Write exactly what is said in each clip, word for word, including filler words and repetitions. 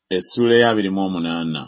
Essula ya abiri mu omunaana.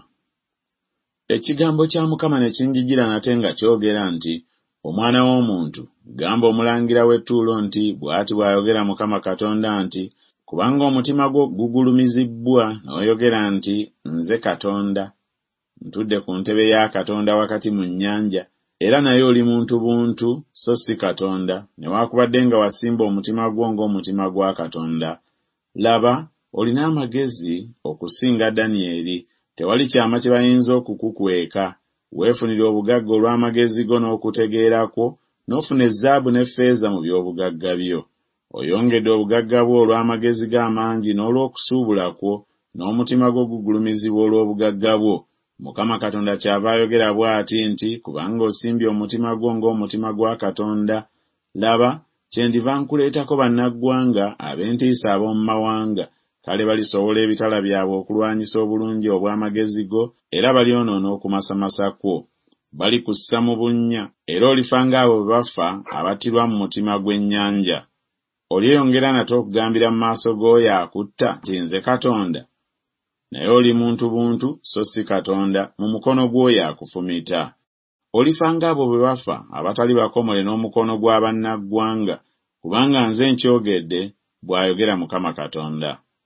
Ekigambo kya Mukama ne kinjijjira nate nga kyogera nti, omwana w'omuntu, gamba omulangira w'ettuulo nti, bw'ati bw'ayogera Mukama Katonda nti, kubanga omutima gwo gugulumizibbwa n'oyogera nti, nze Katonda, ntudde ku ntebe ya Katonda wakati mu nnyanja, era naye oli muntu buntu so si Katonda, newaakubadde nga wasimba omutima gwo ng'omutima gwa Katonda. Laba, olina amagezi okusinga Danyeri, tewali kyama kye bayinza okukukweka. Weefunire obugagga olw'amagezi go n'okutegeera kwo, n'ofuna ezaabu ne ffeeza mu by'obugagga byo. Oyongedde obugagga bwo olw'amagezi g'amangi n'olw'okusuubula kwo, n'omutima gwo gugulumizibwa olw'obugagga bwo. Mukama Katonda kyava ayogera bw'ati nti, kubanga osimbye omutima gwo ng'omutima gwa Katonda, laba, kyendiva nkuleetako bannaggwanga ab'entiisa ab'omu mawanga, kale balisowola ebitala byabwe okulwanyisa obulungi obw'amagezi go, era balyonoona okumasamasa kwo. Balikussa mu bunnya, era olifa ng'abo bwe bafa abattirwa mu mutima gw'ennyanja. Olyeyongera nate okugambira mu maaso g'oyo akutta nti nze Katonda? Naye oli muntu buntu so si Katonda, mu mukono gw'oyo akufumita. Olifa ng'abo bwe bafa abatali bakomole n'omukono gwa bannaggwanga, kubanga nze nkyogedde, bw'ayogera Mukama Katonda.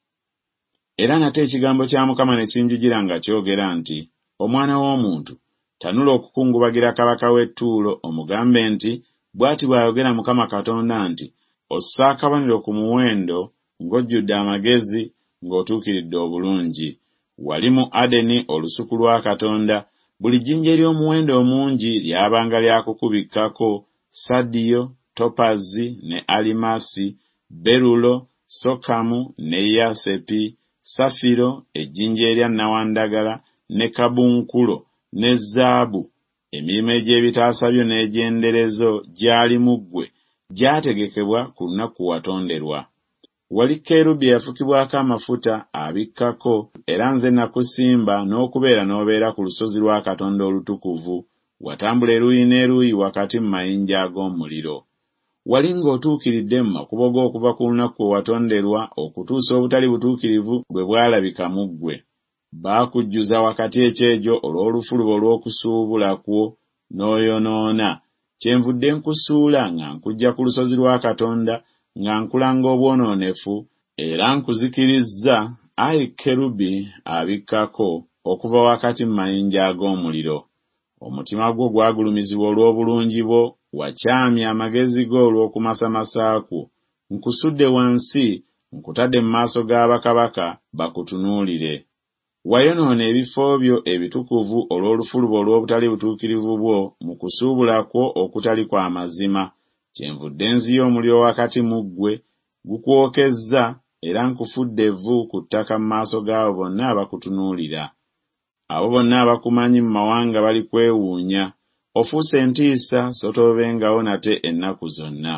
Era nate ekigambo kya Mukama ne kinjijjira nga kyogera nti, omwana w'omuntu, tanula okukungubagira kabaka w'ettuulo, omugambe nti, bw'ati bw'ayogera Mukama Katonda nti, ossa akabonero ku muwendo ng'ojjudde amagezi, ng'otuukiridde obulungi. Wali mu Adeni olusuku lwa Katonda, buli jjinja ery'omuwendo omungi lyabanga lyakukubikkako sadiyo, topazi ne alimasi, berulo, sokamu ne yasepi, safiro, ejjinja erya nnawandagala, ne kabunkulo, ne zaabu. Emirimu egy'ebitaasa byo n'egyenderezo gyali mu ggwe, gyategekebwa ku lunaku watonderwa. Wali kerubi eyafukibwako amafuta abikkako, era nze nakusimba n'okubeera n'obeera ku lusozi lwa Katonda olutukuvu, watambula eruuyi n'eruuyi wakati mu mayinja ag'omuliro. Wali ng'otuukiridde mu makubo g'okuva ku lunaku kwe watonderwa okutuusa obutali butuukirivu bwe bwalabika mu ggwe. Baakujjuza wakati ekyejo olw'olufulubo olw'okusuubula kwo n'oyonoona. Kyenvudde nkusuula nga nkujja ku lusozi lwa Katonda, nga nkulanga obwonoonefu, era nkuzikirizza, ayi kerubi abikkako, okuva wakati mu mayinja ag'omuliro. Omutima gwo gwagulumizibwa olw'obulungi bwo, wakyamya amagezi go olw'okumasamasa kwo. Nkusudde wansi, nkutadde mu maaso g'abakabaka bakutunuulire. Wayonoona ebifo byo ebitukuvu olw'olufulubo olw'obutali butuukirivu bwo mu kusuubula kwo okutali kwa mazima. Kyenvudde nziya omuliro wakati mu ggwe, gukwokezza, era nkufudde evvu ku ttaka mu maaso gaabo bonna abakutunuulira. Abo bonna abakumanyi mu mawanga balikwewuunya. Ofuuse entiisa, so toobengawo nate ennaku zonna.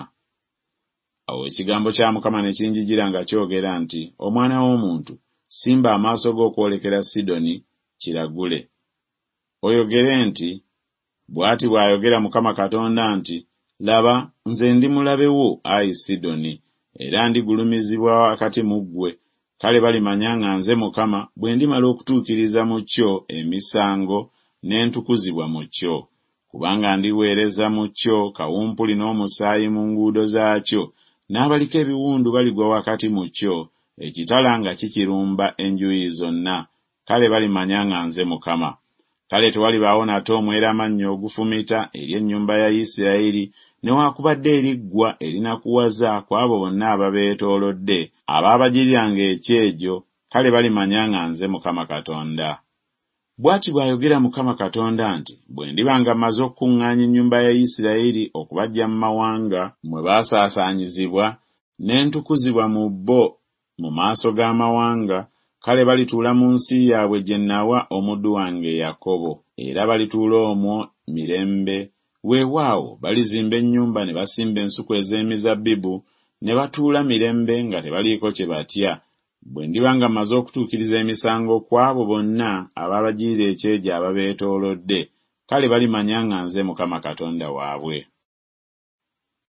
Awo ekigambo kya Mukama ne kinjijjira nga kyogera nti, omwana w'omuntu, simba amaaso go okwolekera Sidoni, kiragule. Oyogere nti, bw'ati bw'ayogera Mukama Katonda nti, laba, nze ndi mulabe wo, ayi Sidoni, era ndigulumizibwa wakati mu ggwe. Kale balimanya nga nze Mukama bwe ndimala okutuukiriza mu kyo emisango n'entukuzibwa mu kyo. Kubanga ndiweereza mu kyo kawumpuli n'omusaayi mu nguudo zaakyo, n'abaliko ebiwundu baligwa wakati mu kyo, ekitala nga kikirumba enjuuyi zonna. Kale balimanya nga nze Mukama. Kale tewalibaawo nate omweramannyo ogufumita eri ennyumba ya Isirayiri, newaakubadde eriggwa erinakuwaza kw'abo bonna ababeetoolodde, abaabagiriranga ekyejo. Kale balimanya nga nze Mukama Katonda. Bw'ati bw'ayogera Mukama Katonda nti, bwe ndiba nga mmaze okukuŋŋaanya ennyumba ya Isirayiri okubaggya mu mawanga mwe baasaasaanyizibwa, ne ntukuzibwa mu bo mu maaso g'amawanga, kale balituula mu nsi yaabwe gye nawa omuddu wange Yakobo, era balituula omwo mirembe. Weewaawo balizimba ennyumba ne basimba ensuku ez'emizabbibu, ne batuula mirembe nga tebaliiko kye batya. Bwe ndiba nga mmaze okutuukiriza emisango kw'abo bonna ababagirira ekyejo ababeetoolodde, kale balimanya nga nze Mukama Katonda waabwe.